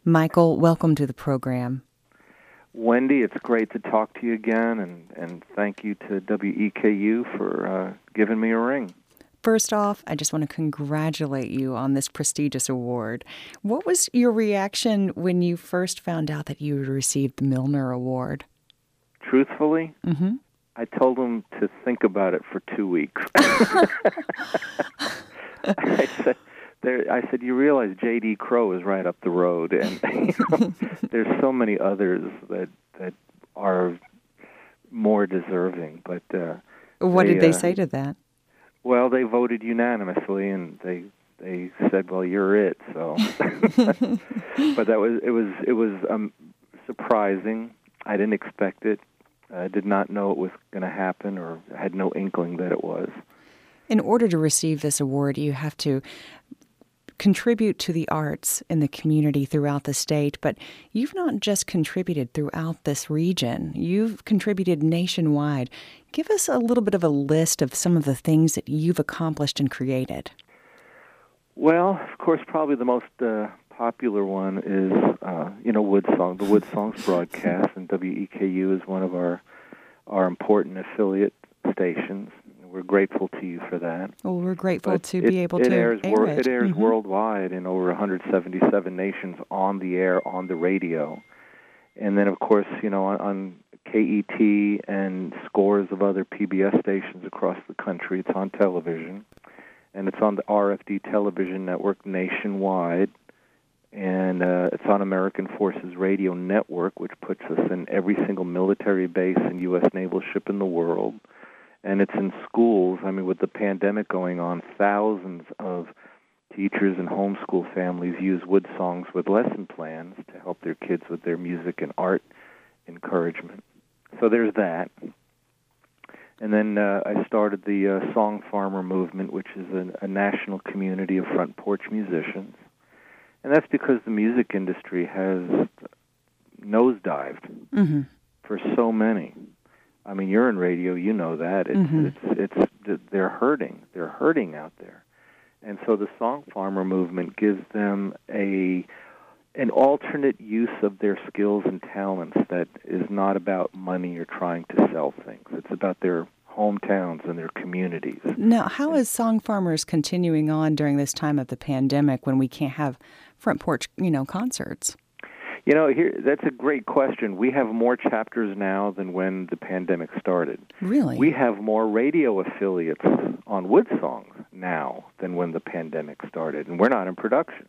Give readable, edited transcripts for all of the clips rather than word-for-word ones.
Michael, welcome to the program. Wendy, it's great to talk to you again, and thank you to WEKU for giving me a ring. First off, I just want to congratulate you on this prestigious award. What was your reaction when you first found out that you received the Milner Award? Truthfully, I told him to think about it for 2 weeks. I said, you realize J.D. Crowe is right up the road, and there's so many others that are more deserving. But what did they say to that? Well, they voted unanimously, and they said, "Well, you're it." So, but it was surprising. I didn't expect it. I did not know it was going to happen, or had no inkling that it was. In order to receive this award, you have to contribute to the arts in the community throughout the state, but you've not just contributed throughout this region. You've contributed nationwide. Give us a little bit of a list of some of the things that you've accomplished and created. Well, of course, probably the most popular one is, Woodsong, the Woodsongs broadcast, and WEKU is one of our important affiliate stations. We're grateful to you for that. Well, we're grateful to be able to air it. It airs worldwide in over 177 nations on the air, on the radio. And then, of course, on KET and scores of other PBS stations across the country, it's on television. And it's on the RFD television network nationwide. And it's on American Forces Radio Network, which puts us in every single military base and U.S. naval ship in the world. And it's in schools. I mean, with the pandemic going on, thousands of teachers and homeschool families use Woodsongs with lesson plans to help their kids with their music and art encouragement. So there's that. And then I started the Song Farmer movement, which is a national community of front porch musicians. And that's because the music industry has nosedived for so many. I mean, you're in radio, you know that. They're hurting. They're hurting out there. And so the Song Farmer movement gives them an alternate use of their skills and talents that is not about money or trying to sell things. It's about their hometowns and their communities. Now, how is Song Farmers continuing on during this time of the pandemic when we can't have front porch, concerts? That's a great question. We have more chapters now than when the pandemic started. Really? We have more radio affiliates on Woodsong now than when the pandemic started, and we're not in production.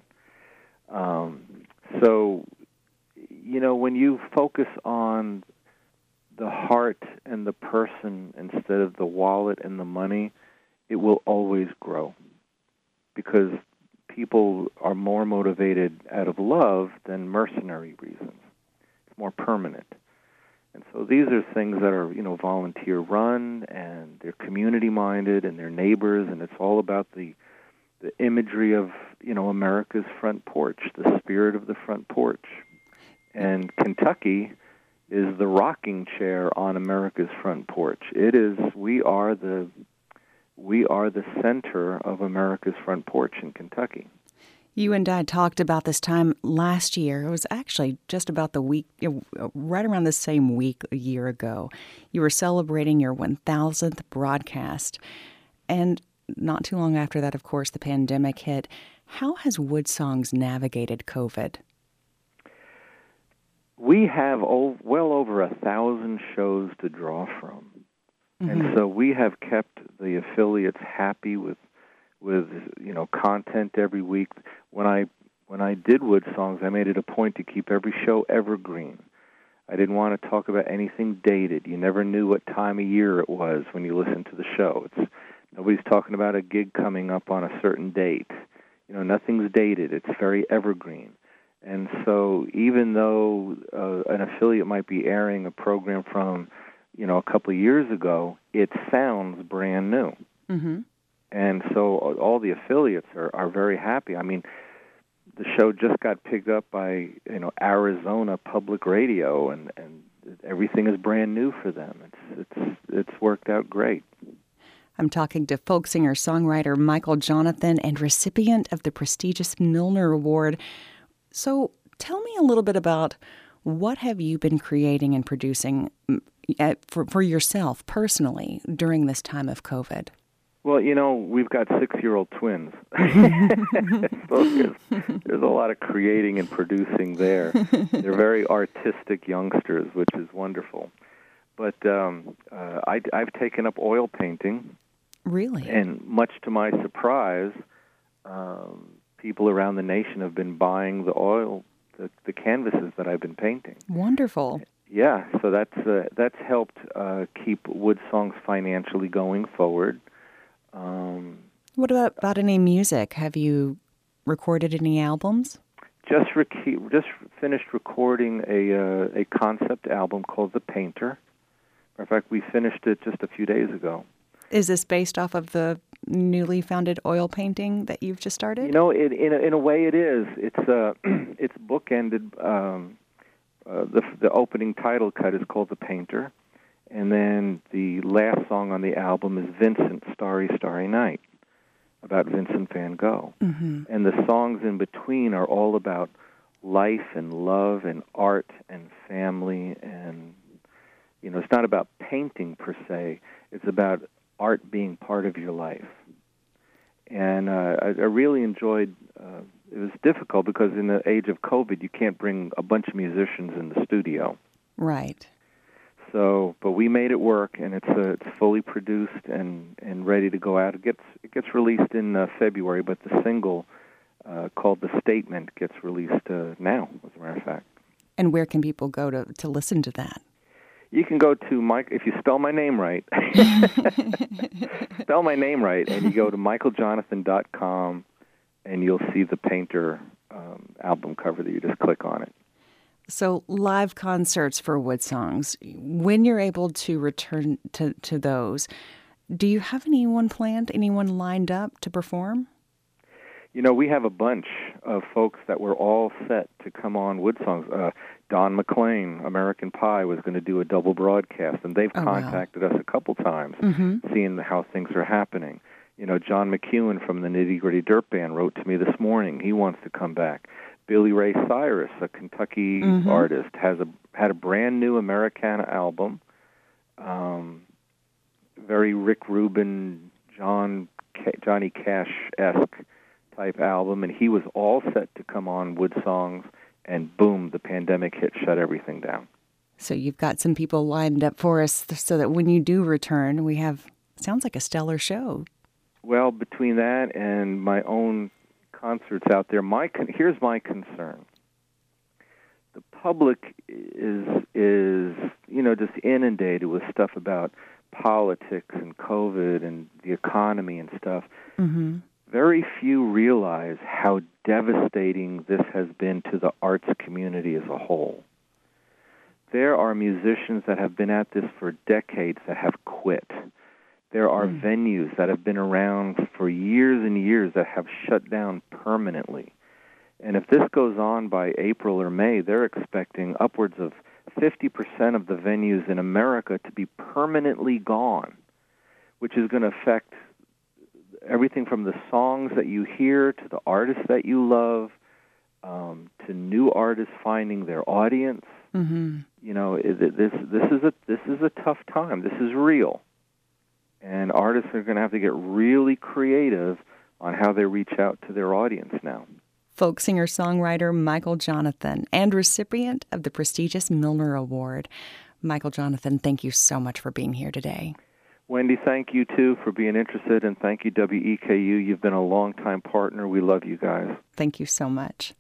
So, when you focus on the heart and the person instead of the wallet and the money, it will always grow, because people are more motivated out of love than mercenary reasons. It's more permanent. And so these are things that are, volunteer run, and they're community minded, and they're neighbors, and it's all about the imagery of, America's front porch, the spirit of the front porch. And Kentucky is the rocking chair on America's front porch. We are the center of America's front porch in Kentucky. You and Dad talked about this time last year. It was actually just about the week, right around the same week a year ago. You were celebrating your 1,000th broadcast. And not too long after that, of course, the pandemic hit. How has Woodsongs navigated COVID? We have well over 1,000 shows to draw from. And so we have kept the affiliates happy with content every week. When I did Woodsongs, I made it a point to keep every show evergreen. I didn't want to talk about anything dated. You never knew what time of year it was when you listened to the show. Nobody's talking about a gig coming up on a certain date. Nothing's dated. It's very evergreen. And so even though an affiliate might be airing a program from a couple of years ago, it sounds brand new. And so all the affiliates are very happy. I mean, the show just got picked up by Arizona Public Radio, and everything is brand new for them. It's worked out great. I'm talking to folk singer-songwriter Michael Jonathan and recipient of the prestigious Milner Award. So Tell me a little bit about what have you been creating and producing for yourself personally during this time of COVID? Well, we've got 6-year-old twins. So there's a lot of creating and producing there. They're very artistic youngsters, which is wonderful. But I've taken up oil painting. Really? And much to my surprise, people around the nation have been buying the canvases that I've been painting. Wonderful. Yeah, so that's helped keep Wood Songs financially going forward. What about any music? Have you recorded any albums? Just finished recording a concept album called The Painter. In fact, we finished it just a few days ago. Is this based off of the newly founded oil painting that you've just started? In a way, it is. It's bookended. The opening title cut is called The Painter, and then the last song on the album is Vincent, Starry, Starry Night, about Vincent van Gogh. Mm-hmm. And the songs in between are all about life and love and art and family, and it's not about painting per se. It's about art being part of your life. And I really enjoyed. It was difficult because in the age of COVID, you can't bring a bunch of musicians in the studio. Right. So, but we made it work, and it's fully produced and ready to go out. It gets released in February, but the single called "The Statement" gets released now, as a matter of fact. And where can people go to listen to that? You can go to Mike if you spell my name right. Spell my name right, and you go to michaeljonathan.com, and you'll see the Painter album cover that you just click on it. So live concerts for Wood Songs, when you're able to return to those, do you have anyone planned, anyone lined up to perform? We have a bunch of folks that were all set to come on Wood Songs. Don McLean, American Pie, was going to do a double broadcast, and they've contacted us a couple times, seeing how things are happening. John McEwen from the Nitty Gritty Dirt Band wrote to me this morning. He wants to come back. Billy Ray Cyrus, a Kentucky artist, had a brand new Americana album, very Rick Rubin, Johnny Cash-esque type album, and he was all set to come on Wood Songs, and boom, the pandemic hit, shut everything down. So you've got some people lined up for us so that when you do return, we have, sounds like a stellar show. Well, between that and my own concerts out there, here's my concern. The public is just inundated with stuff about politics and COVID and the economy and stuff. Mm-hmm. Very few realize how devastating this has been to the arts community as a whole. There are musicians that have been at this for decades that have quit. There are venues that have been around for years and years that have shut down permanently. And if this goes on by April or May, they're expecting upwards of 50% of the venues in America to be permanently gone, which is going to affect everything from the songs that you hear to the artists that you love, to new artists finding their audience. Mm-hmm. This is a tough time. This is real. And artists are going to have to get really creative on how they reach out to their audience now. Folk singer-songwriter Michael Jonathan, and recipient of the prestigious Milner Award. Michael Jonathan, thank you so much for being here today. Wendy, thank you, too, for being interested, and thank you, WEKU. You've been a long-time partner. We love you guys. Thank you so much.